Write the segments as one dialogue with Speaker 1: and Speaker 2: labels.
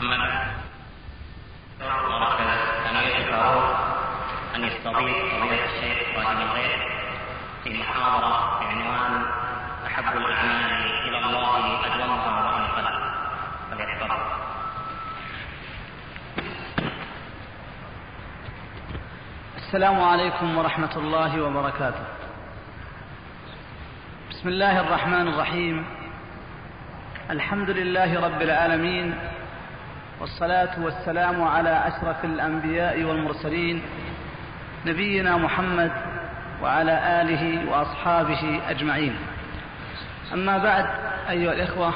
Speaker 1: أما بعد أمير الفاروق أن يستضيف فضيلة الشيخ إبراهيم الغيث في محاضرة بعنوان أحب الأعمال إلى الله أدومها وإن قل. فليتفضل.
Speaker 2: السلام عليكم ورحمة الله وبركاته. بسم الله الرحمن الرحيم. الحمد لله رب العالمين، والصلاة والسلام على أشرف الأنبياء والمرسلين نبينا محمد وعلى آله وأصحابه أجمعين. أما بعد، أيها الإخوة،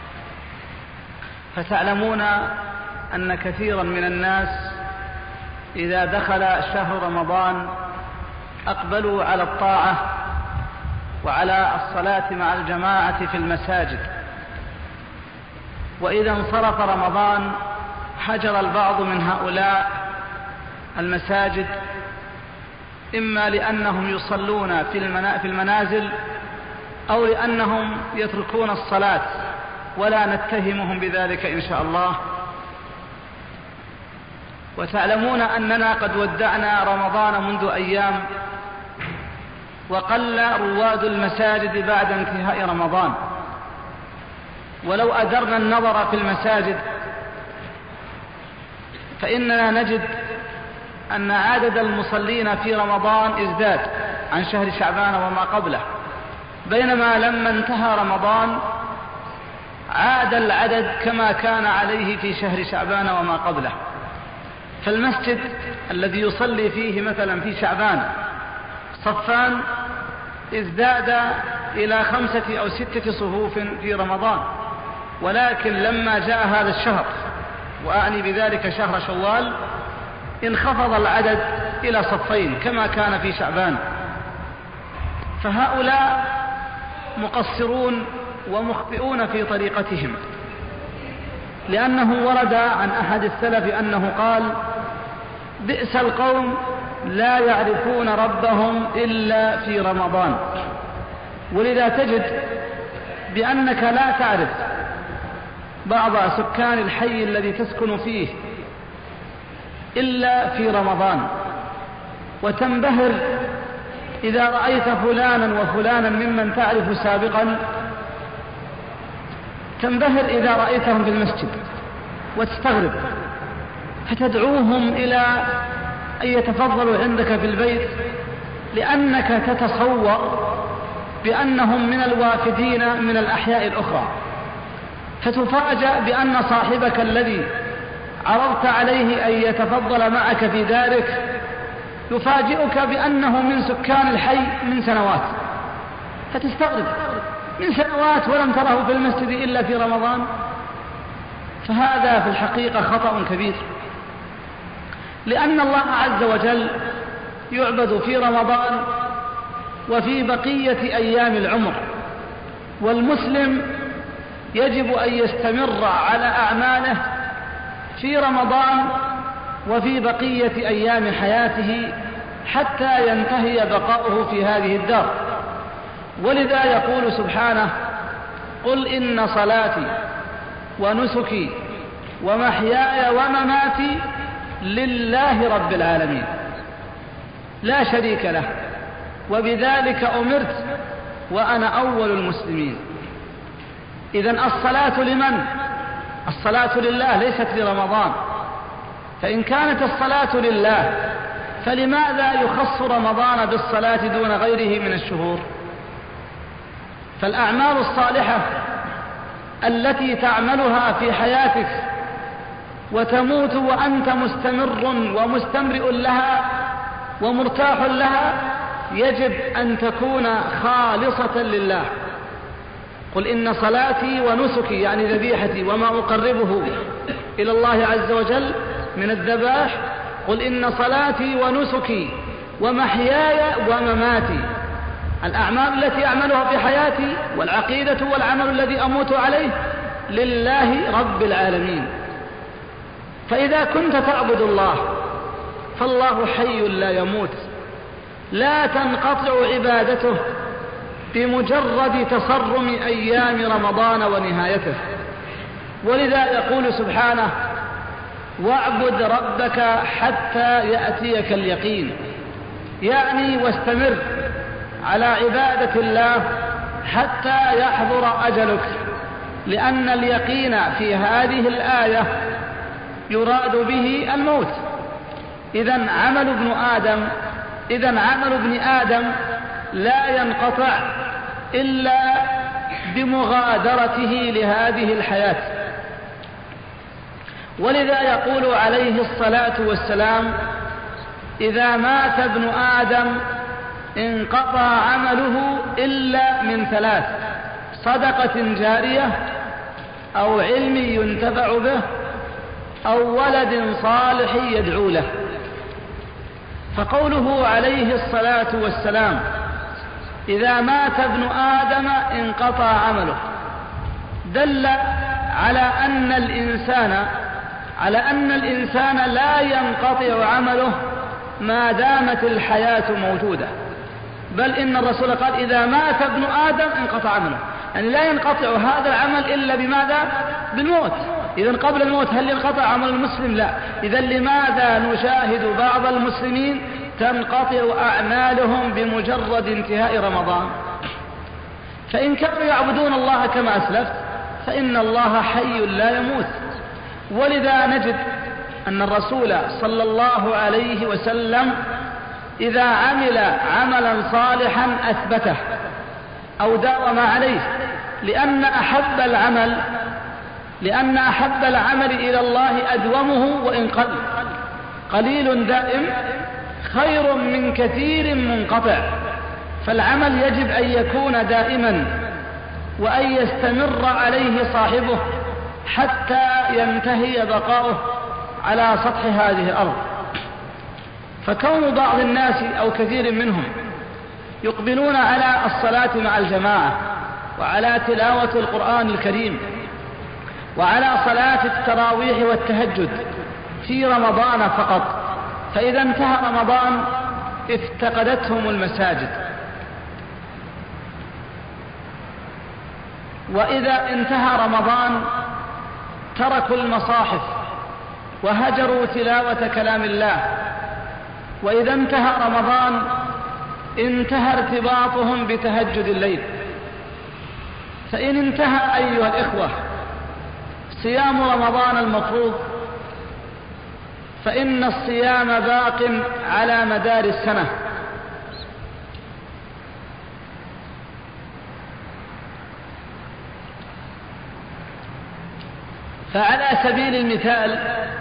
Speaker 2: فتعلمون أن كثيرا من الناس إذا دخل شهر رمضان أقبلوا على الطاعة وعلى الصلاة مع الجماعة في المساجد، وإذا انصرف رمضان حجر البعض من هؤلاء المساجد، إما لأنهم يصلون في المنازل أو لأنهم يتركون الصلاة، ولا نتهمهم بذلك إن شاء الله. وتعلمون أننا قد ودعنا رمضان منذ أيام، وقل رواد المساجد بعد انتهاء رمضان. ولو أدرنا النظر في المساجد فإننا نجد أن عدد المصلين في رمضان ازداد عن شهر شعبان وما قبله، بينما لما انتهى رمضان عاد العدد كما كان عليه في شهر شعبان وما قبله. فالمسجد الذي يصلي فيه مثلا في شعبان صفان ازداد إلى 5 أو 6 صفوف في رمضان، ولكن لما جاء هذا الشهر، وأعني بذلك شهر شوال، انخفض العدد إلى صفين كما كان في شعبان. فهؤلاء مقصرون ومخطئون في طريقتهم، لأنه ورد عن أحد السلف أنه قال: بئس القوم لا يعرفون ربهم إلا في رمضان. ولذا تجد بأنك لا تعرف بعض سكان الحي الذي تسكن فيه إلا في رمضان، وتنبهر إذا رأيت فلانا وفلانا ممن تعرف سابقا، تنبهر إذا رأيتهم في المسجد وتستغرب، فتدعوهم إلى أن يتفضلوا عندك في البيت، لأنك تتصور بأنهم من الوافدين من الأحياء الأخرى، فتفاجأ بأن صاحبك الذي عرضت عليه أن يتفضل معك في دارك يفاجئك بأنه من سكان الحي من سنوات، فتستغرب، من سنوات ولم تره في المسجد إلا في رمضان. فهذا في الحقيقة خطأ كبير، لأن الله عز وجل يعبد في رمضان وفي بقية أيام العمر، والمسلم يجب أن يستمر على أعماله في رمضان وفي بقية أيام حياته حتى ينتهي بقاؤه في هذه الدار. ولذا يقول سبحانه: قل إن صلاتي ونسكي ومحياي ومماتي لله رب العالمين لا شريك له وبذلك أمرت وأنا أول المسلمين. إذن الصلاة لمن؟ الصلاة لله، ليست لرمضان. فإن كانت الصلاة لله فلماذا يخص رمضان بالصلاة دون غيره من الشهور؟ فالأعمال الصالحة التي تعملها في حياتك وتموت وأنت مستمر ومستمرئ لها ومرتاح لها يجب أن تكون خالصة لله. قل إن صلاتي ونسكي، يعني ذبيحتي وما أقربه إلى الله عز وجل من الذبائح، قل إن صلاتي ونسكي ومحياي ومماتي، الأعمال التي أعملها في حياتي والعقيدة والعمل الذي أموت عليه لله رب العالمين. فإذا كنت تعبد الله فالله حي لا يموت، لا تنقطع عبادته بمجرد تصرم أيام رمضان ونهايته. ولذا يقول سبحانه: واعبد ربك حتى يأتيك اليقين، يعني واستمر على عبادة الله حتى يحضر أجلك، لأن اليقين في هذه الآية يراد به الموت. إذن عمل ابن آدم لا ينقطع إلا بمغادرته لهذه الحياة. ولذا يقول عليه الصلاة والسلام: إذا مات ابن آدم انقطع عمله إلا من ثلاث: صدقة جارية، أو علم ينتفع به، أو ولد صالح يدعو له. فقوله عليه الصلاة والسلام: إذا مات ابن آدم انقطع عمله، دل على أن الإنسان لا ينقطع عمله ما دامت الحياة موجودة، بل إن الرسول قال: إذا مات ابن آدم انقطع عمله، يعني لا ينقطع هذا العمل إلا بماذا؟ بالموت. إذن قبل الموت هل ينقطع عمل المسلم؟ لا. إذن لماذا نشاهد بعض المسلمين تنقطع أعمالهم بمجرد انتهاء رمضان؟ فإن كانوا يعبدون الله كما أسلفت فإن الله حي لا يموت. ولذا نجد أن الرسول صلى الله عليه وسلم إذا عمل عملا صالحا أثبته أو داوم عليه، لأن أحب العمل إلى الله أدومه وإن قل. قليل دائم خير من كثير منقطع. فالعمل يجب أن يكون دائما وأن يستمر عليه صاحبه حتى ينتهي بقاؤه على سطح هذه الأرض. فكون بعض الناس أو كثير منهم يقبلون على الصلاة مع الجماعة، وعلى تلاوة القرآن الكريم، وعلى صلاة التراويح والتهجد في رمضان فقط، فإذا انتهى رمضان افتقدتهم المساجد، وإذا انتهى رمضان تركوا المصاحف وهجروا تلاوة كلام الله، وإذا انتهى رمضان انتهى ارتباطهم بتهجد الليل. فإن انتهى أيها الإخوة صيام رمضان المفروض، فإن الصيام باق على مدار السنة. فعلى سبيل المثال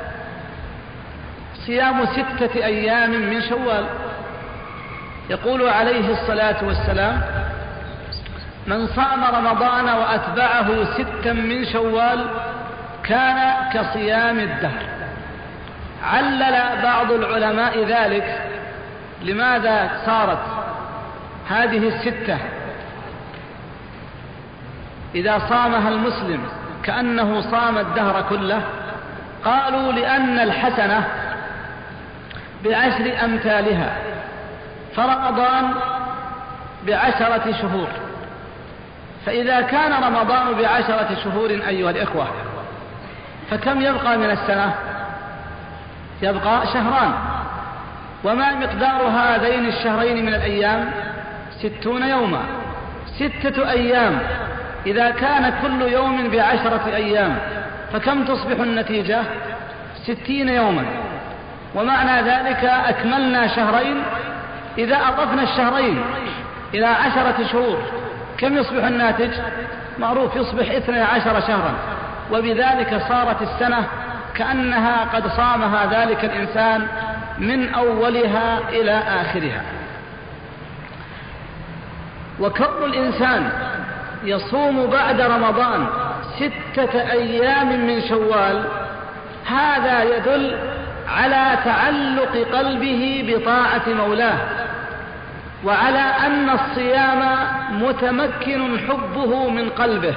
Speaker 2: صيام 6 أيام من شوال، يقول عليه الصلاة والسلام: من صام رمضان وأتبعه 6 من شوال كان كصيام الدهر. علل بعض العلماء ذلك، لماذا صارت هذه 6 إذا صامها المسلم كأنه صام الدهر كله؟ قالوا: لأن الحسنة ب10 أمثالها، فرمضان ب10 شهور. فإذا كان رمضان ب10 شهور أيها الإخوة، فكم يبقى من السنة؟ يبقى شهران. وما مقدار هذين الشهرين من الأيام؟ 60 يوما. 6 أيام إذا كان كل يوم ب10 أيام، فكم تصبح النتيجة؟ 60 يوما. ومعنى ذلك أكملنا شهرين. إذا أضفنا الشهرين إلى 10 شهور كم يصبح الناتج؟ معروف، يصبح 12 شهرا. وبذلك صارت السنة كأنها قد صامها ذلك الإنسان من أولها إلى آخرها. وكون الإنسان يصوم بعد رمضان 6 أيام من شوال، هذا يدل على تعلق قلبه بطاعة مولاه، وعلى أن الصيام متمكن حبه من قلبه.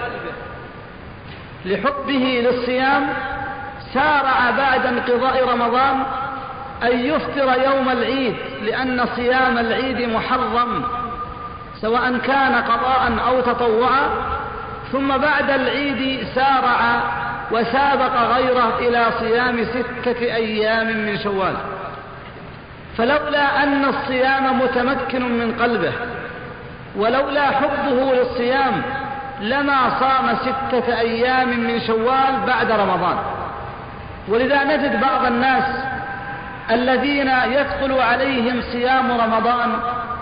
Speaker 2: لحبه للصيام سارع بعد انقضاء رمضان أن يفطر يوم العيد، لأن صيام العيد محرم سواء كان قضاء أو تطوعا. ثم بعد العيد سارع وسابق غيره إلى صيام 6 أيام من شوال. فلولا أن الصيام متمكن من قلبه ولولا حبه للصيام لما صام 6 أيام من شوال بعد رمضان. ولذا نجد بعض الناس الذين يدخل عليهم صيام رمضان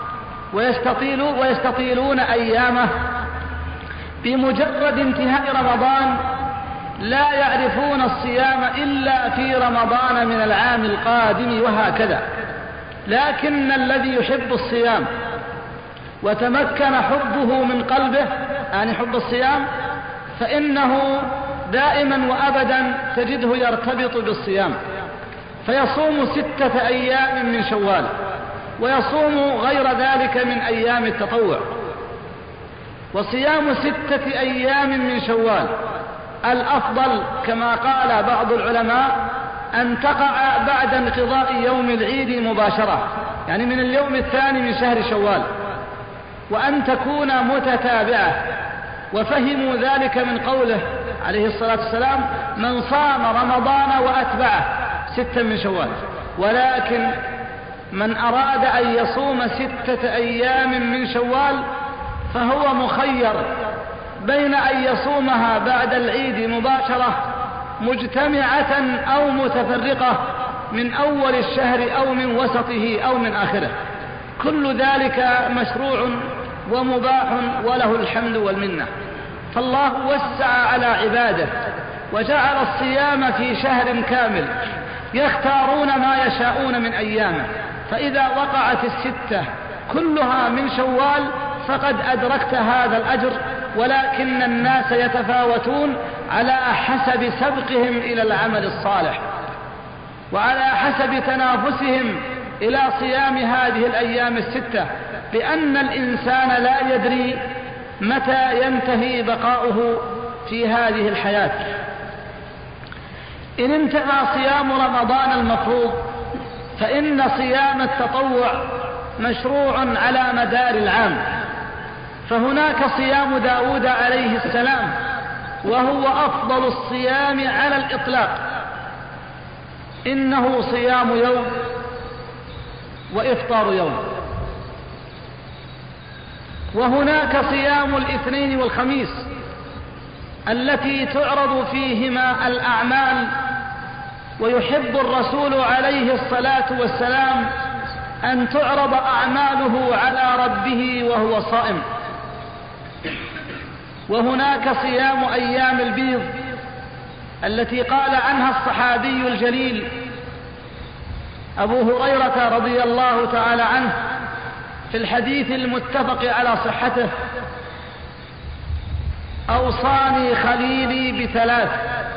Speaker 2: ويستطيلون أيامه، بمجرد انتهاء رمضان لا يعرفون الصيام إلا في رمضان من العام القادم وهكذا. لكن الذي يحب الصيام وتمكن حبه من قلبه، يعني حب الصيام، فإنه دائما وأبدا تجده يرتبط بالصيام، فيصوم 6 أيام من شوال ويصوم غير ذلك من أيام التطوع. وصيام 6 أيام من شوال الأفضل كما قال بعض العلماء أن تقع بعد انقضاء يوم العيد مباشرة، يعني من اليوم الثاني من شهر شوال، وأن تكون متتابعة. وفهموا ذلك من قوله عليه الصلاة والسلام: من صام رمضان وأتبعه 6 من شوال. ولكن من أراد أن يصوم 6 أيام من شوال فهو مخير بين أن يصومها بعد العيد مباشرة مجتمعة أو متفرقة، من أول الشهر أو من وسطه أو من آخره. كل ذلك مشروع ومباح وله الحمد والمنة. فالله وسع على عباده وجعل الصيام في شهر كامل يختارون ما يشاءون من أيامه، فإذا وقعت 6 كلها من شوال فقد أدركت هذا الأجر. ولكن الناس يتفاوتون على حسب سبقهم إلى العمل الصالح وعلى حسب تنافسهم إلى صيام هذه الأيام 6، لأن الإنسان لا يدري متى ينتهي بقاؤه في هذه الحياة. إن انتهى صيام رمضان المفروض فإن صيام التطوع مشروع على مدار العام. فهناك صيام داود عليه السلام وهو أفضل الصيام على الإطلاق، إنه صيام يوم وإفطار يوم. وهناك صيام الاثنين والخميس التي تعرض فيهما الأعمال، ويحب الرسول عليه الصلاة والسلام أن تعرض أعماله على ربه وهو صائم. وهناك صيام أيام البيض التي قال عنها الصحابي الجليل أبو هريرة رضي الله تعالى عنه في الحديث المتفق على صحته: أوصاني خليلي ب3: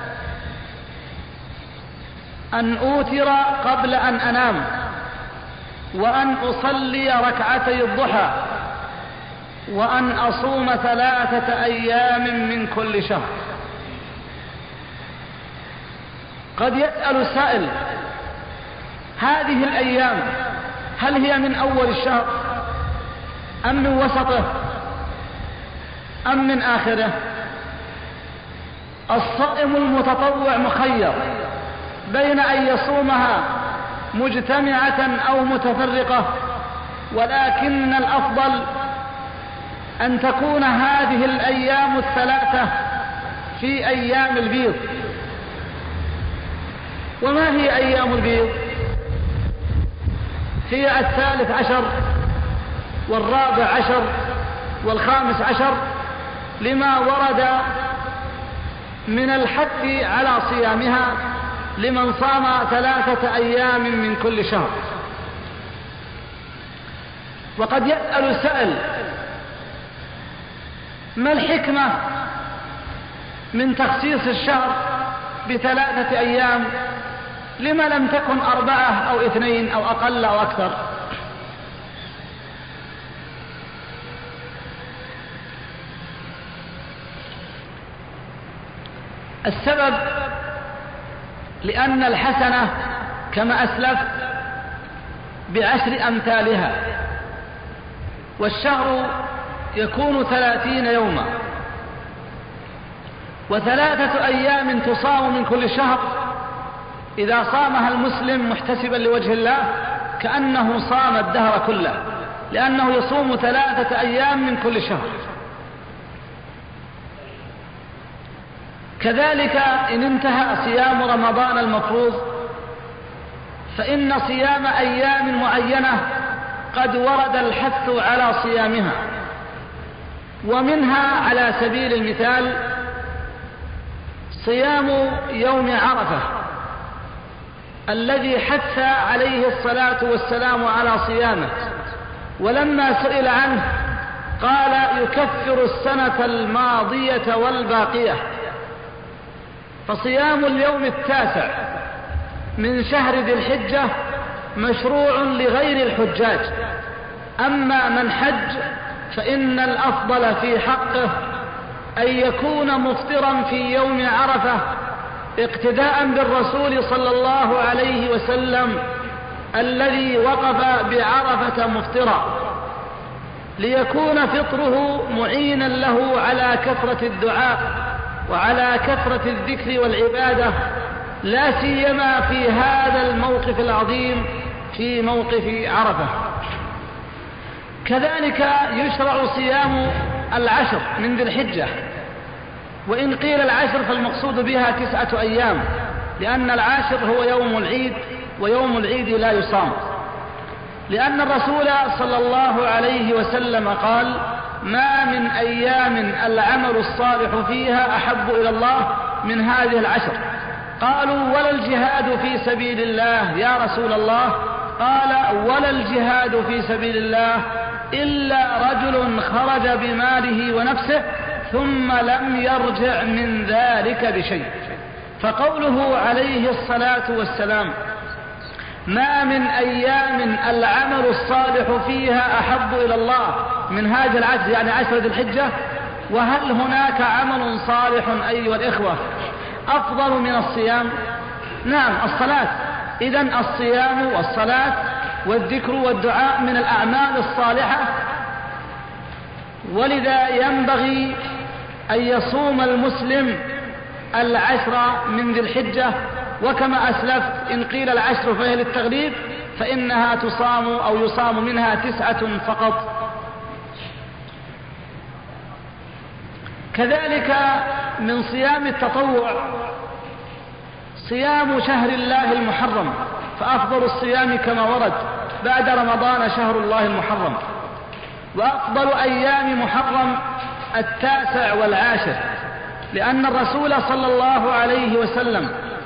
Speaker 2: أن أوتر قبل أن أنام، وأن أصلي ركعتي الضحى، وأن أصوم 3 أيام من كل شهر. قد يسأل السائل: هذه الأيام هل هي من أول الشهر أم من وسطه أم من آخره؟ الصائم المتطوع مخير بين أن يصومها مجتمعة أو متفرقة، ولكن الأفضل أن تكون هذه الأيام 3 في أيام البيض. وما هي أيام البيض؟ هي 13 و14 و15 لما ورد من الحث على صيامها لمن صام 3 أيام من كل شهر. وقد يسأل السائل: ما الحكمة من تخصيص الشهر ب3 أيام؟ لما لم تكن 4 أو 2 أو أقل أو أكثر؟ السبب لأن الحسنة كما أسلفت ب10 أمثالها، والشهر يكون 30 يوما، وثلاثة أيام تصام من كل شهر إذا صامها المسلم محتسبا لوجه الله كأنه صام الدهر كله، لأنه يصوم 3 أيام من كل شهر. كذلك إن انتهى صيام رمضان المفروض فإن صيام أيام معينة قد ورد الحث على صيامها، ومنها على سبيل المثال صيام يوم عرفة الذي حث عليه الصلاة والسلام على صيامه، ولما سئل عنه قال يكفر السنة الماضية والباقية. فصيام اليوم 9 من شهر ذي الحجة مشروع لغير الحجاج، أما من حج فإن الأفضل في حقه أن يكون مفطرا في يوم عرفة اقتداء بالرسول صلى الله عليه وسلم الذي وقف بعرفة مفطرا، ليكون فطره معينا له على كثرة الدعاء وعلى كثرة الذكر والعبادة، لا سيما في هذا الموقف العظيم في موقف عرفة. كذلك يشرع صيام 10 من ذي الحجة، وإن قيل 10 فالمقصود بها 9 أيام، لأن 10 هو يوم العيد، ويوم العيد لا يصام، لأن الرسول صلى الله عليه وسلم قال ما من أيام العمل الصالح فيها أحب إلى الله من هذه 10. قالوا ولا الجهاد في سبيل الله يا رسول الله؟ قال ولا الجهاد في سبيل الله إلا رجل خرج بماله ونفسه ثم لم يرجع من ذلك بشيء. فقوله عليه الصلاة والسلام ما من أيام العمل الصالح فيها أحب إلى الله من هذه 10، يعني 10 ذي الحجة. وهل هناك عمل صالح أيها الإخوة أفضل من الصيام؟ نعم، الصلاة. إذن الصيام والصلاة والذكر والدعاء من الأعمال الصالحة، ولذا ينبغي أن يصوم المسلم 10 من ذي الحجة. وكما أسلفت إن قيل 10 فهي للتغليب، فإنها تصام أو يصام منها 9 فقط. كذلك من صيام التطوع صيام شهر الله المحرم، فأفضل الصيام كما ورد بعد رمضان شهر الله المحرم، وأفضل أيام محرم 9 و10، لأن الرسول صلى الله عليه وسلم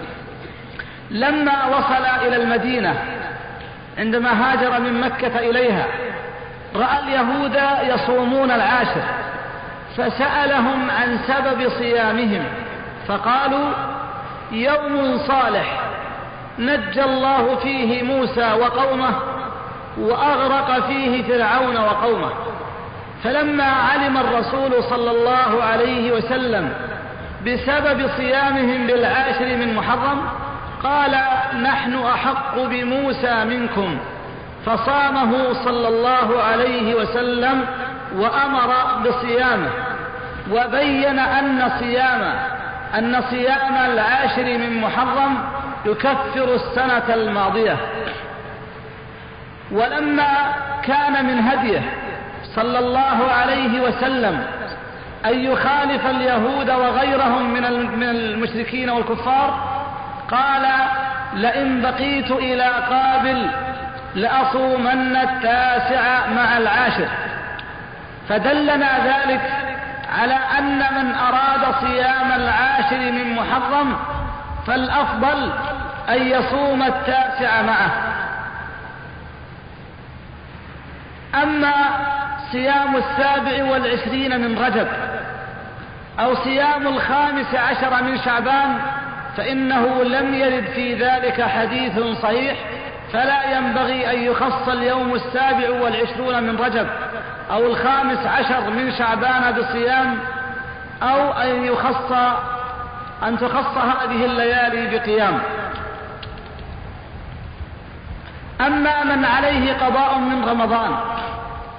Speaker 2: لما وصل إلى المدينة عندما هاجر من مكة إليها رأى اليهود يصومون 10، فسألهم عن سبب صيامهم فقالوا يوم صالح نجى الله فيه موسى وقومه وأغرق فيه فرعون وقومه. فلما علم الرسول صلى الله عليه وسلم بسبب صيامهم 10 من محرم قال نحن أحق بموسى منكم، فصامه صلى الله عليه وسلم وأمر بصيامه، وبين أن صيام 10 من محرم يكفر السنة الماضية. ولما كان من هديه صلى الله عليه وسلم أن يخالف اليهود وغيرهم من المشركين والكفار قال لئن بقيت إلى قابل لأصومن 9 مع 10. فدلنا ذلك على أن من أراد صيام 10 من محرم فالأفضل أن يصوم 9 معه. أما صيام 27 من رجب أو صيام 15 من شعبان فإنه لم يرد في ذلك حديث صحيح، فلا ينبغي أن يخص اليوم 27 من رجب أو 15 من شعبان بصيام، أو أن تخص هذه الليالي بقيام. أما من عليه قضاء من رمضان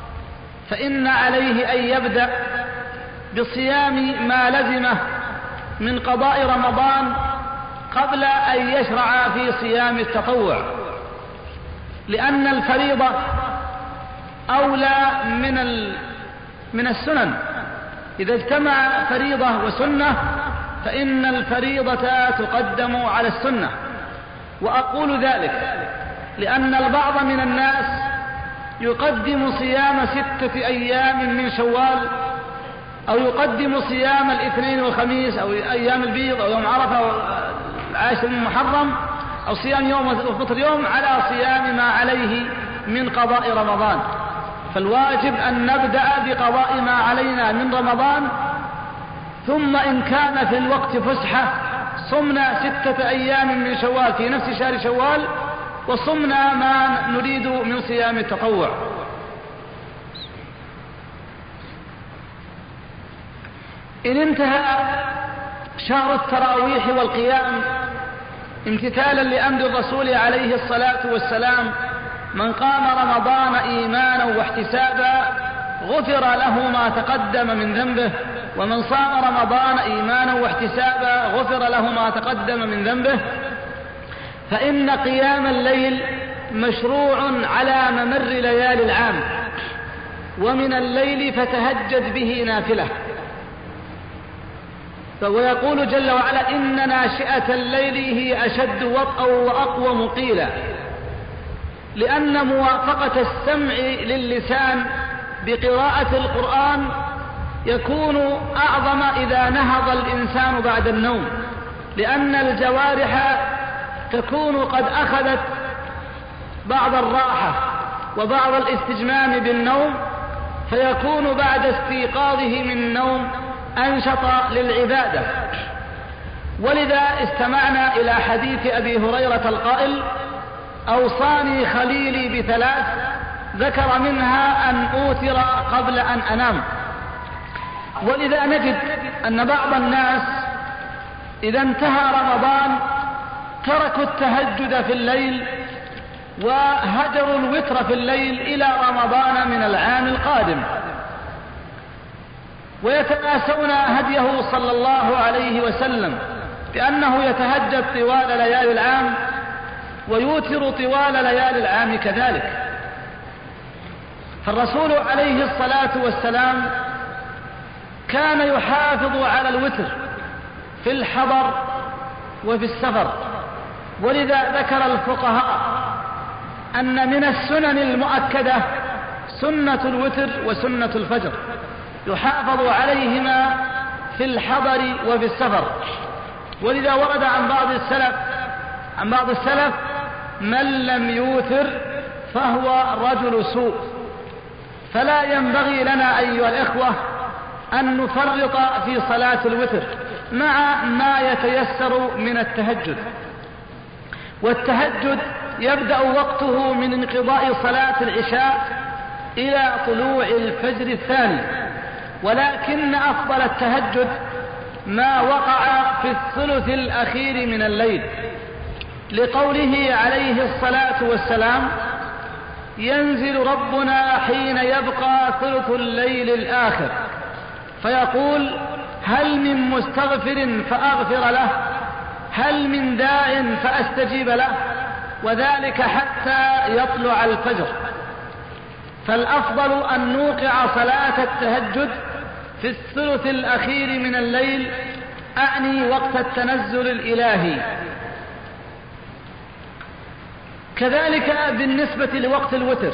Speaker 2: فإن عليه أن يبدأ بصيام ما لزمه من قضاء رمضان قبل أن يشرع في صيام التطوع، لأن الفريضة أولى من السنن. إذا اجتمع فريضة وسنة فإن الفريضة تقدم على السنة. وأقول ذلك لأن البعض من الناس يقدم صيام 6 أيام من شوال، أو يقدم صيام الاثنين والخميس، أو أيام البيض، أو يوم عرفة، أو 10 من محرم، أو صيام يوم وفطر يوم، على صيام ما عليه من قضاء رمضان. فالواجب أن نبدأ بقضاء ما علينا من رمضان، ثم إن كان في الوقت فسحة صمنا 6 أيام من شوال في نفس شهر شوال، وصمنا ما نريد من صيام التطوع. إن انتهى شهر التراويح والقيام امتثالا لأمر الرسول عليه الصلاة والسلام: من قام رمضان إيمانا واحتسابا غفر له ما تقدم من ذنبه، ومن صام رمضان إيمانا واحتسابا غفر له ما تقدم من ذنبه. فإن قيام الليل مشروع على ممر ليالي العام، ومن الليل فتهجد به نافلة. ويقول جل وعلا: إن ناشئة الليل هي أشد وطئا وأقوم قيلا، لأن موافقة السمع للسان بقراءة القرآن يكون أعظم إذا نهض الإنسان بعد النوم، لأن الجوارح تكون قد أخذت بعض الراحة وبعض الاستجمام بالنوم، فيكون بعد استيقاظه من النوم أنشط للعبادة. ولذا استمعنا إلى حديث أبي هريرة القائل: أوصاني خليلي ب3، ذكر منها أن أوتر قبل أن أنام. ولذا نجد أن بعض الناس إذا انتهى رمضان تركوا التهجد في الليل وهجروا الوتر في الليل إلى رمضان من العام القادم، ويتناسون هديه صلى الله عليه وسلم بأنه يتهجد طوال ليالي العام ويوتر طوال ليالي العام كذلك. فالرسول عليه الصلاة والسلام كان يحافظ على الوتر في الحضر وفي السفر. ولذا ذكر الفقهاء أن من السنن المؤكدة سنة الوتر وسنة الفجر، يحافظ عليهما في الحضر وفي السفر. ولذا ورد عن بعض السلف من لم يوتر فهو رجل سوء. فلا ينبغي لنا أيها الإخوة أن نفرط في صلاة الوتر مع ما يتيسر من التهجد. والتهجد يبدأ وقته من انقضاء صلاة العشاء إلى طلوع الفجر الثاني، ولكن أفضل التهجد ما وقع في الثلث الأخير من الليل، لقوله عليه الصلاة والسلام: ينزل ربنا حين يبقى ثلث الليل الآخر فيقول: هل من مستغفر فأغفر له، هل من داع فأستجيب له، وذلك حتى يطلع الفجر. فالأفضل أن نوقع صلاة التهجد في الثلث الأخير من الليل، أعني وقت التنزل الإلهي. كذلك بالنسبة لوقت الوتر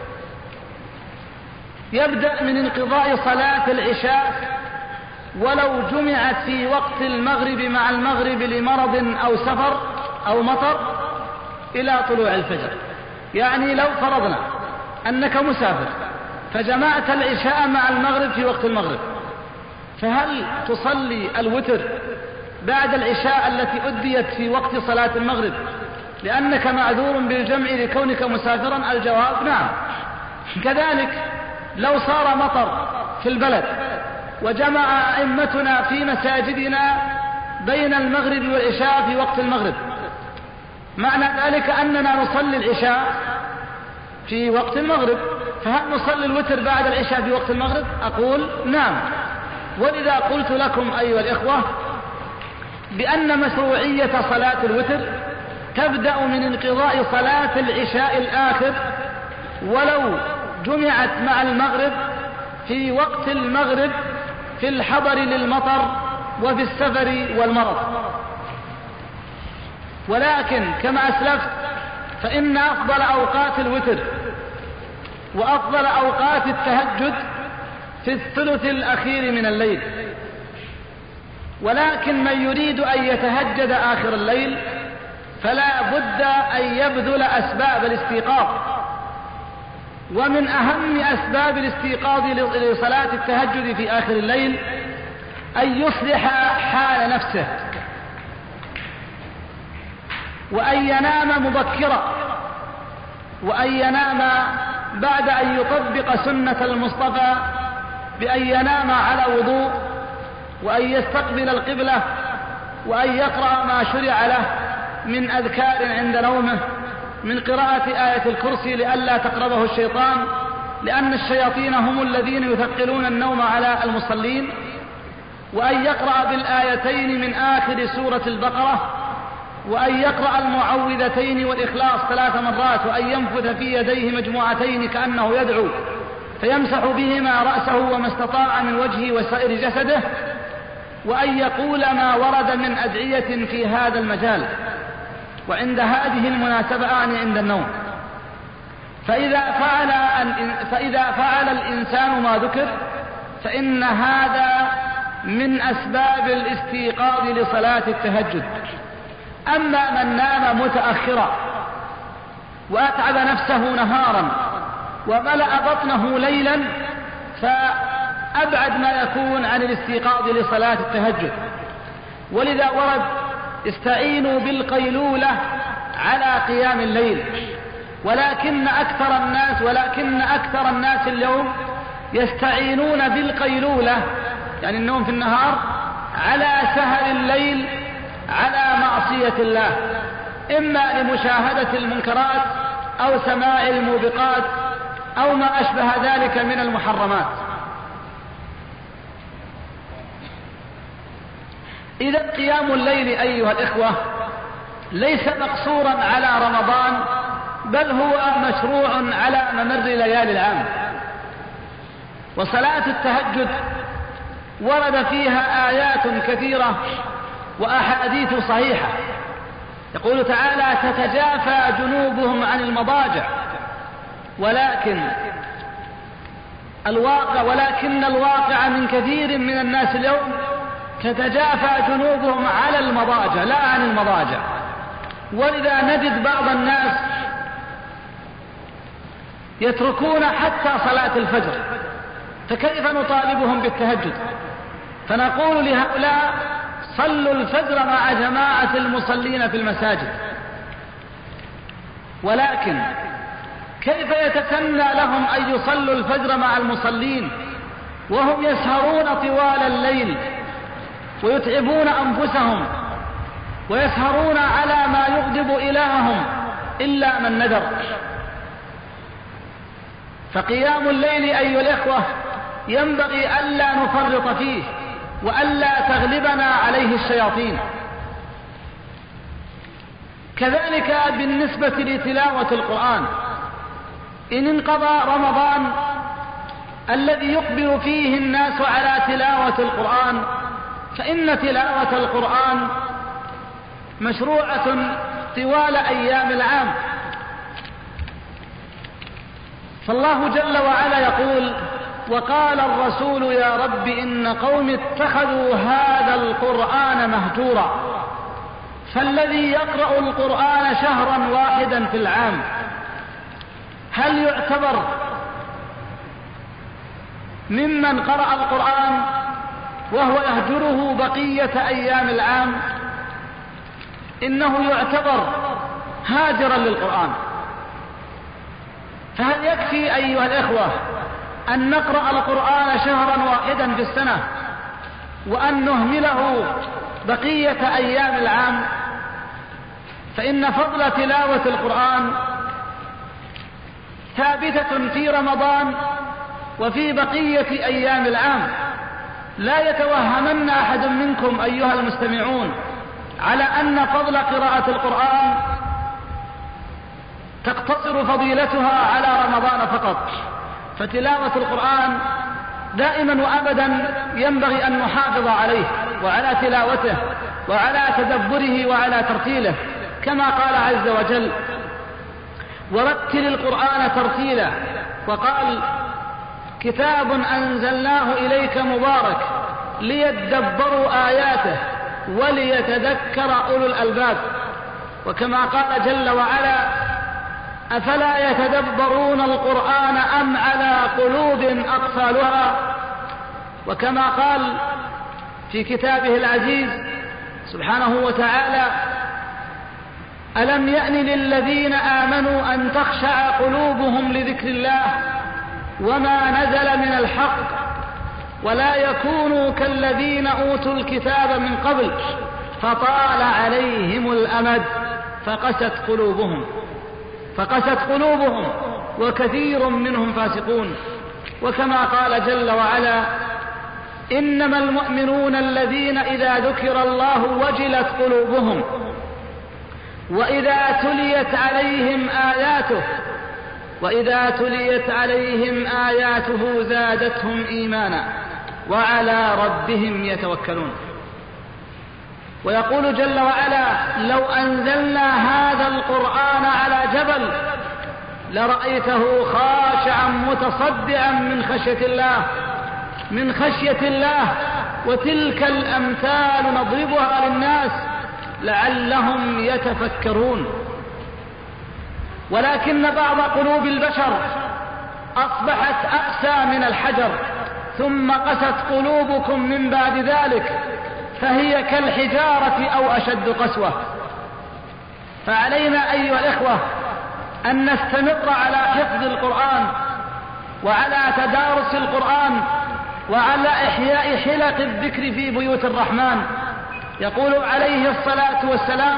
Speaker 2: يبدأ من انقضاء صلاة العشاء، ولو جمعت في وقت المغرب مع المغرب لمرض أو سفر أو مطر، إلى طلوع الفجر. يعني لو فرضنا أنك مسافر فجمعت العشاء مع المغرب في وقت المغرب، فهل تصلي الوتر بعد العشاء التي أديت في وقت صلاة المغرب لأنك معذور بالجمع لكونك مسافرا؟ الجواب نعم. كذلك لو صار مطر في البلد وجمع أئمتنا في مساجدنا بين المغرب والعشاء في وقت المغرب، معنى ذلك أننا نصلي العشاء في وقت المغرب، فهل نصلي الوتر بعد العشاء في وقت المغرب؟ أقول نعم. ولذا قلت لكم أيها الإخوة: بأن مشروعية صلاة الوتر تبدأ من انقضاء صلاة العشاء الآخر ولو جمعت مع المغرب في وقت المغرب في الحضر للمطر وفي السفر والمرض. ولكن كما أسلفت فإن أفضل أوقات الوتر وأفضل أوقات التهجد في الثلث الأخير من الليل، ولكن من يريد أن يتهجد آخر الليل فلا بد أن يبذل أسباب الاستيقاظ. ومن أهم أسباب الاستيقاظ لصلاة التهجد في آخر الليل أن يصلح حال نفسه، وأن ينام مبكرا، وأن ينام بعد أن يطبق سنة المصطفى بأن ينام على وضوء، وأن يستقبل القبلة، وأن يقرأ ما شرع له من أذكار عند نومه، من قراءة آية الكرسي لئلا تقربه الشيطان، لأن الشياطين هم الذين يثقلون النوم على المصلين، وأن يقرأ بالآيتين من آخر سورة البقرة، وأن يقرأ المعوذتين والإخلاص 3 مرات، وأن ينفث في يديه مجموعتين كأنه يدعو فيمسح بهما رأسه وما استطاع من وجهه وسائر جسده، وأن يقول ما ورد من أدعية في هذا المجال وعند هذه المناسبة، أعني عند النوم. فإذا فعل الإنسان ما ذكر فإن هذا من أسباب الاستيقاظ لصلاة التهجد. أما من نام متأخرا وأتعب نفسه نهارا وملأ بطنه ليلا فأبعد ما يكون عن الاستيقاظ لصلاة التهجد. ولذا ورد استعينوا بالقيلولة على قيام الليل، ولكن أكثر الناس اليوم يستعينون بالقيلولة يعني النوم في النهار على سهر الليل على معصية الله، إما لمشاهدة المنكرات أو سماع الموبقات أو ما أشبه ذلك من المحرمات. إذا قيام الليل أيها الإخوة ليس مقصورا على رمضان، بل هو مشروع على ممر ليالي العام. وصلاة التهجد ورد فيها آيات كثيرة وأحاديث صحيحة. يقول تعالى: تتجافى جنوبهم عن المضاجع، ولكن الواقع من كثير من الناس اليوم تتجافى جنوبهم على المضاجع لا عن المضاجع. ولذا نجد بعض الناس يتركون حتى صلاة الفجر، فكيف نطالبهم بالتهجد؟ فنقول لهؤلاء: صلوا الفجر مع جماعة المصلين في المساجد. ولكن كيف يتسنى لهم أن يصلوا الفجر مع المصلين وهم يسهرون طوال الليل ويتعبون أنفسهم ويسهرون على ما يغضب إلههم إلا من ندر؟ فقيام الليل أيها الإخوة ينبغي ألا نفرط فيه وألا تغلبنا عليه الشياطين. كذلك بالنسبة لتلاوة القرآن، إن انقضى رمضان الذي يقبل فيه الناس على تلاوة القرآن، فإن تلاوة القرآن مشروعة طوال أيام العام. فالله جل وعلا يقول: وقال الرسول يا رب إن قوم اتخذوا هذا القرآن مهجورا. فالذي يقرأ القرآن شهرا واحدا في العام هل يعتبر ممن قرأ القرآن وهو يهجره بقية أيام العام؟ إنه يعتبر هاجرا للقرآن. فهل يكفي أيها الإخوة أن نقرأ القرآن شهرا واحدا في السنة وأن نهمله بقية أيام العام؟ فإن فضل تلاوة القرآن ثابتة في رمضان وفي بقية أيام العام. لا يتوهمن أحد منكم أيها المستمعون على أن فضل قراءة القرآن تقتصر فضيلتها على رمضان فقط، فتلاوة القرآن دائما وأبدا ينبغي أن نحافظ عليه وعلى تلاوته وعلى تدبره وعلى ترتيله، كما قال عز وجل: ورتل القرآن ترتيلا. وقال: كتاب أنزلناه إليك مبارك ليدبروا آياته وليتذكر أولو الألباب. وكما قال جل وعلا: أفلا يتدبرون القرآن أم على قلوب أقفالها. وكما قال في كتابه العزيز سبحانه وتعالى: ألم يأن للذين آمنوا أن تخشع قلوبهم لذكر الله وما نزل من الحق ولا يكونوا كالذين أوتوا الكتاب من قبل فطال عليهم الأمد فقست قلوبهم وكثير منهم فاسقون. وكما قال جل وعلا: إنما المؤمنون الذين إذا ذكر الله وجلت قلوبهم وإذا تليت عليهم آياته زادتهم إيمانا وعلى ربهم يتوكلون. ويقول جل وعلا: لو أنزلنا هذا القرآن على جبل لرأيته خاشعا متصدعا من خشية الله وتلك الأمثال نضربها للناس لعلهم يتفكرون. ولكن بعض قلوب البشر أصبحت أقسى من الحجر، ثم قست قلوبكم من بعد ذلك فهي كالحجارة أو أشد قسوة. فعلينا أيها الإخوة أن نستمر على حفظ القرآن وعلى تدارس القرآن وعلى إحياء حلق الذكر في بيوت الرحمن. يقول عليه الصلاة والسلام: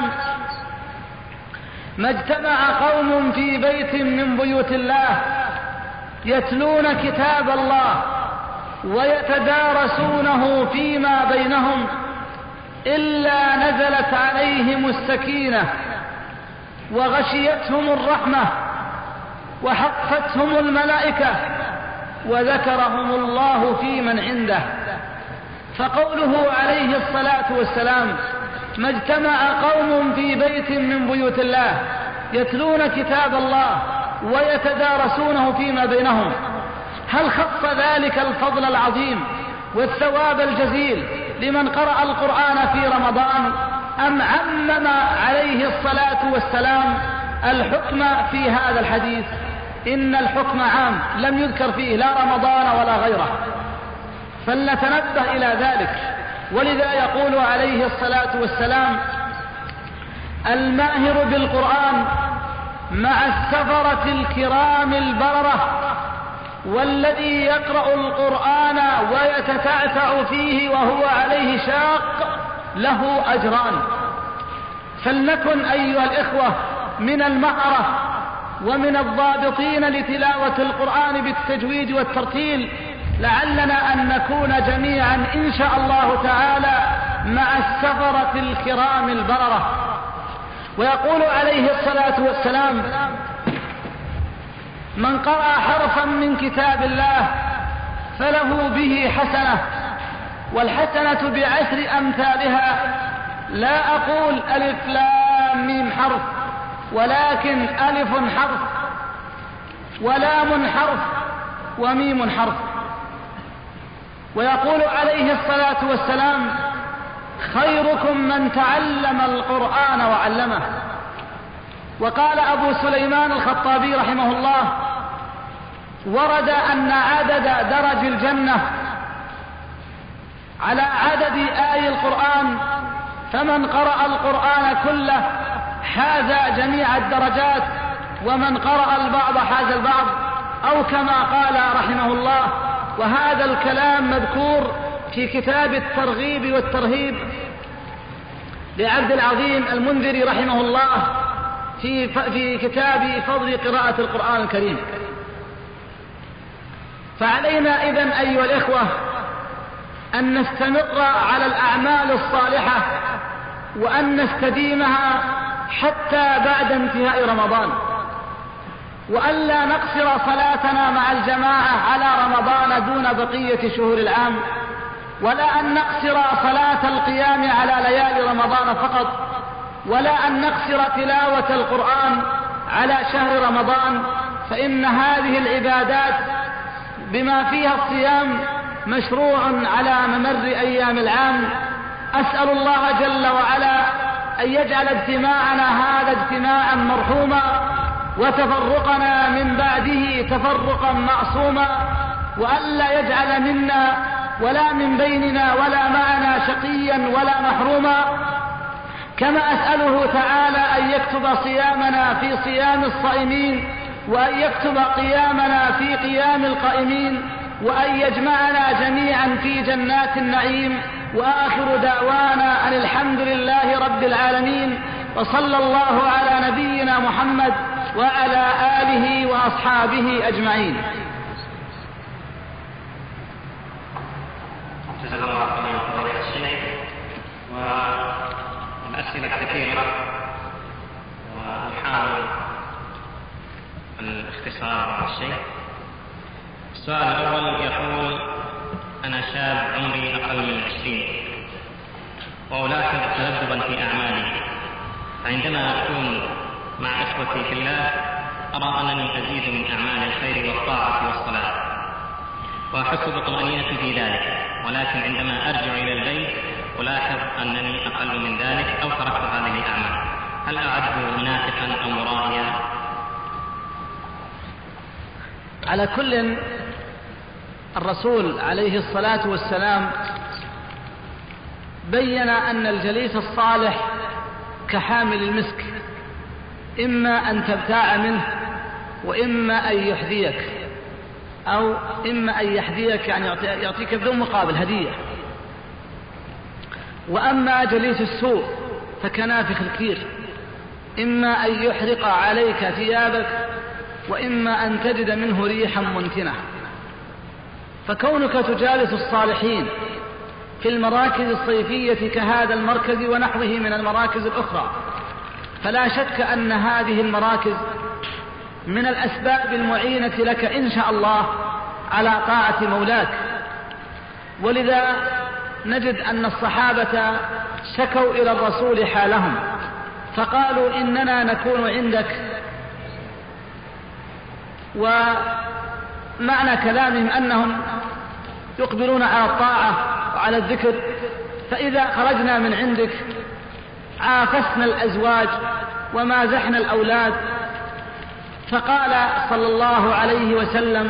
Speaker 2: ما اجتمع قوم في بيت من بيوت الله يتلون كتاب الله ويتدارسونه فيما بينهم إلا نزلت عليهم السكينة وغشيتهم الرحمة وحفتهم الملائكة وذكرهم الله في من عنده. فقوله عليه الصلاة والسلام: ما اجتمع قوم في بيت من بيوت الله يتلون كتاب الله ويتدارسونه فيما بينهم، هل خص ذلك الفضل العظيم والثواب الجزيل لمن قرأ القرآن في رمضان، أم عمم عليه الصلاة والسلام الحكم في هذا الحديث؟ إن الحكم عام لم يذكر فيه لا رمضان ولا غيره، فلنتنبه إلى ذلك. ولذا يقول عليه الصلاة والسلام: الماهر بالقرآن مع السفرة الكرام البررة، والذي يقرأ القرآن ويتتعتع فيه وهو عليه شاق له أجران. فلنكن أيها الإخوة من المهرة ومن الضابطين لتلاوة القرآن بالتجويد والترتيل، لعلنا أن نكون جميعا إن شاء الله تعالى مع السفرة الكرام البررة. ويقول عليه الصلاة والسلام: من قرأ حرفا من كتاب الله فله به حسنة، والحسنة بعشر أمثالها، لا أقول ألف لام ميم حرف، ولكن ألف حرف ولام حرف وميم حرف. ويقول عليه الصلاة والسلام: خيركم من تعلم القرآن وعلمه. وقال أبو سليمان الخطابي رحمه الله: ورد أن عدد درج الجنة على عدد آي القرآن، فمن قرأ القرآن كله حاز جميع الدرجات، ومن قرأ البعض حاز البعض، أو كما قال رحمه الله. وهذا الكلام مذكور في كتاب الترغيب والترهيب لعبد العظيم المنذري رحمه الله في كتاب فضل قراءة القرآن الكريم. فعلينا إذن أيها الإخوة أن نستمر على الأعمال الصالحة وأن نستديمها حتى بعد انتهاء رمضان، وألا نقصر صلاتنا مع الجماعة على رمضان دون بقية شهور العام، ولا أن نقصر صلاة القيام على ليالي رمضان فقط، ولا أن نقصر تلاوة القرآن على شهر رمضان، فإن هذه العبادات بما فيها الصيام مشروع على ممر أيام العام. أسأل الله جل وعلا أن يجعل اجتماعنا هذا اجتماعا مرحوما، وتفرقنا من بعده تفرقا معصوما، وألا يجعل منا ولا من بيننا ولا معنا شقيا ولا محروما. كما أسأله تعالى أن يكتب صيامنا في صيام الصائمين، وأن يكتب قيامنا في قيام القائمين، وأن يجمعنا جميعا في جنات النعيم. وآخر دعوانا أن الحمد لله رب العالمين، وصلى الله على نبينا محمد وعلى آله وأصحابه أجمعين.
Speaker 1: جزاك الله خيرا فضيلة الشيخ. والأسئلة كثيرة ونحاول الاختصار على الشيء. السؤال الأول يقول: أنا شاب عمري أقل من 20 وألاحظ تذبذبا في أعمالي، فعندما أكون مع إخوتي في الله أرى أنني أزيد من أعمال الخير والطاعة والصلاة وأحس بطمأنينة في ذلك، ولكن عندما أرجع إلى البيت ألاحظ أنني أقل من ذلك أو تركت هذه الأعمال. هل أعد منافقا أو مرائيا؟
Speaker 2: على كل، الرسول عليه الصلاة والسلام بين أن الجليس الصالح كحامل المسك، إما أن تبتاع منه وإما أن يحذيك، أو إما أن يحذيك يعني يعطيك بدون مقابل هدية. وأما جليس السوء فكنافخ الكير، إما أن يحرق عليك ثيابك وإما أن تجد منه ريحا منتنة. فكونك تجالس الصالحين في المراكز الصيفية كهذا المركز ونحوه من المراكز الأخرى، فلا شك أن هذه المراكز من الأسباب المعينة لك إن شاء الله على طاعة مولاك. ولذا نجد أن الصحابة شكوا إلى الرسول حالهم فقالوا: إننا نكون عندك. ومعنى كلامهم أنهم يقبلون على الطاعة وعلى الذكر، فإذا خرجنا من عندك عافسنا الأزواج ومازحنا الأولاد. فقال صلى الله عليه وسلم: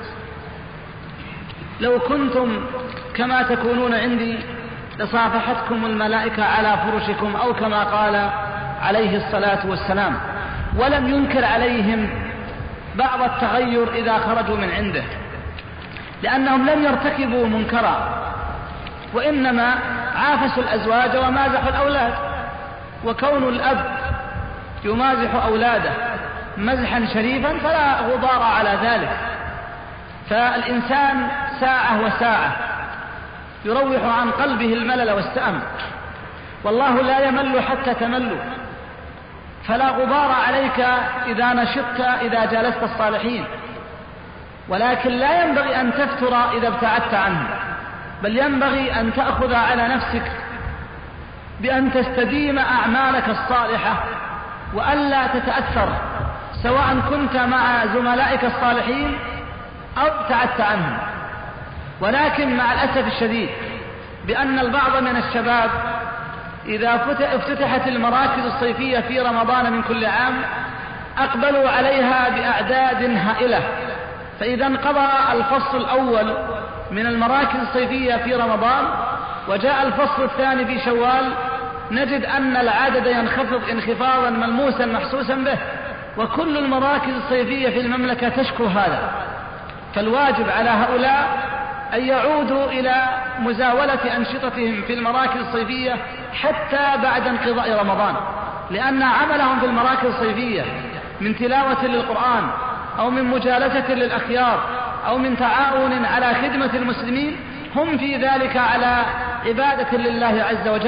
Speaker 2: لو كنتم كما تكونون عندي لصافحتكم الملائكة على فرشكم، أو كما قال عليه الصلاة والسلام. ولم ينكر عليهم بعض التغير إذا خرجوا من عنده، لأنهم لم يرتكبوا منكرا، وإنما عافسوا الأزواج ومازحوا الأولاد. وكون الأب يمازح أولاده مزحا شريفا فلا غبار على ذلك. فالإنسان ساعة وساعة يروح عن قلبه الملل والسأم، والله لا يمل حتى تملوا. فلا غبار عليك إذا نشطت إذا جالست الصالحين، ولكن لا ينبغي أن تفتر إذا ابتعدت عنه، بل ينبغي أن تأخذ على نفسك بأن تستديم أعمالك الصالحة وألا تتأثر، سواء كنت مع زملائك الصالحين أو ابتعدت عنهم. ولكن مع الأسف الشديد بأن البعض من الشباب إذا افتتحت المراكز الصيفية في رمضان من كل عام أقبلوا عليها بأعداد هائلة، فإذا انقضى الفصل الأول من المراكز الصيفية في رمضان وجاء الفصل الثاني في شوال، نجد أن العدد ينخفض انخفاضا ملموسا محسوسا به، وكل المراكز الصيفية في المملكة تشكو هذا. فالواجب على هؤلاء أن يعودوا إلى مزاولة أنشطتهم في المراكز الصيفية حتى بعد انقضاء رمضان، لأن عملهم في المراكز الصيفية من تلاوة للقرآن أو من مجالسة للأخيار أو من تعاون على خدمة المسلمين هم في ذلك على عبادة لله عز وجل،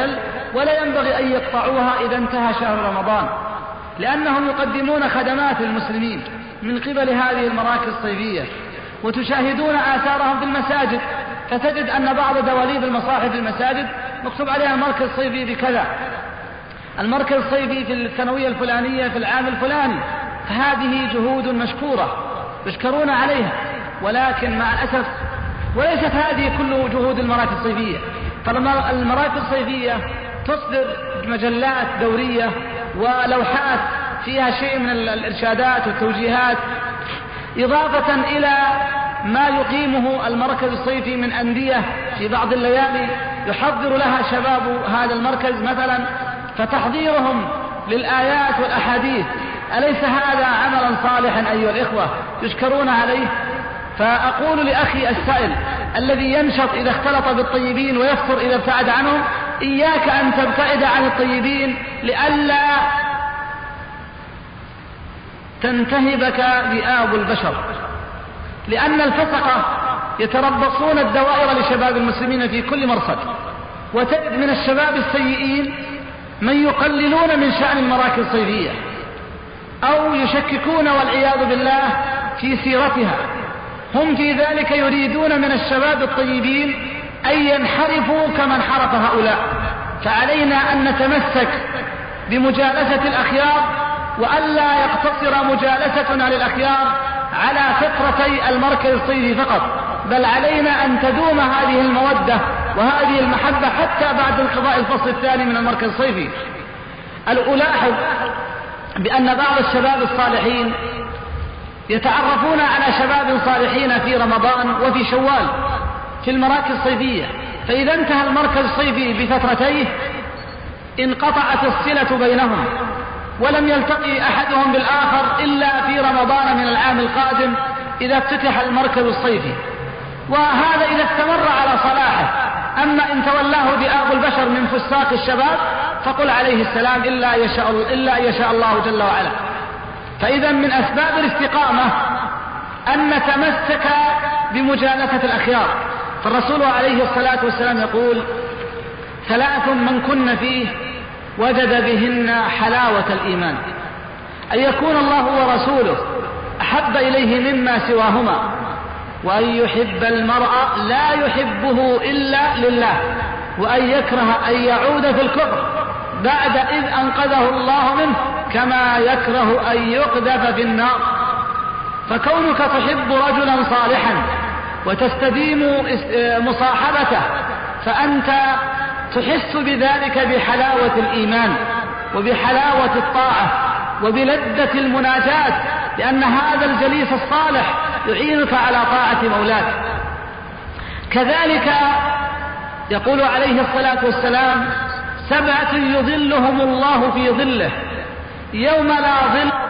Speaker 2: ولا ينبغي أن يقطعوها إذا انتهى شهر رمضان، لأنهم يقدمون خدمات للمسلمين من قبل هذه المراكز الصيفية، وتشاهدون آثارهم في المساجد، فتجد أن بعض دواليب المصاحف في المساجد مكتوب عليها المركز الصيفي بكذا، المركز الصيفي في الثانوية الفلانية في العام الفلاني. فهذه جهود مشكورة يشكرون عليها، ولكن مع الأسف وليست هذه كل جهود المراكز الصيفية. فالمراكز الصيفية تصدر مجلات دورية ولوحات فيها شيء من الإرشادات والتوجيهات، إضافة إلى ما يقيمه المركز الصيفي من أندية في بعض الليالي يحضر لها شباب هذا المركز مثلا، فتحضيرهم للآيات والأحاديث أليس هذا عملا صالحا أيها الإخوة يشكرون عليه؟ فأقول لأخي السائل الذي ينشط إذا اختلط بالطيبين ويفتر إذا ابتعد عنهم، إياك أن تبتعد عن الطيبين لئلا تنتهبك ذئاب البشر، لأن الفسقة يتربصون الدوائر لشباب المسلمين في كل مرصد، وتجد من الشباب السيئين من يقللون من شأن المراكز الصيفية أو يشككون والعياذ بالله في سيرتها. هم في ذلك يريدون من الشباب الطيبين أن ينحرفوا كما انحرف هؤلاء. فعلينا أن نتمسك بمجالسة الأخيار، وألا يقتصر مجالستنا للأخيار على فترتي المركز الصيفي فقط، بل علينا أن تدوم هذه المودة وهذه المحبة حتى بعد انقضاء الفصل الثاني من المركز الصيفي. ألاحظ بأن بعض الشباب الصالحين يتعرفون على شباب صالحين في رمضان وفي شوال في المراكز الصيفية، فإذا انتهى المركز الصيفي بفترتيه انقطعت الصلة بينهم، ولم يلتقي أحدهم بالآخر إلا في رمضان من العام القادم إذا افتتح المركز الصيفي، وهذا إذا استمر على صلاحه. أما إن تولاه ذئاب البشر من فساق الشباب فقل عليه السلام إلا يشاء الله جل وعلا. فإذا من أسباب الاستقامة أن نتمسك بمجالسة الأخيار. فالرسول عليه الصلاة والسلام يقول: 3 من كن فيه وجد بهن حلاوة الإيمان، أن يكون الله ورسوله أحب إليه مما سواهما، وأن يحب المرء لا يحبه إلا لله، وأن يكره أن يعود في الكفر بعد إذ أنقذه الله منه، كما يكره أن يقذف في النار. فكونك تحب رجلا صالحا وتستديم مصاحبته فأنت تحس بذلك بحلاوة الإيمان وبحلاوة الطاعة وبلذة المناجاة، لأن هذا الجليس الصالح يعينك على طاعة مولاك. كذلك يقول عليه الصلاة والسلام: 7 يظلهم الله في ظله يوم لا ظل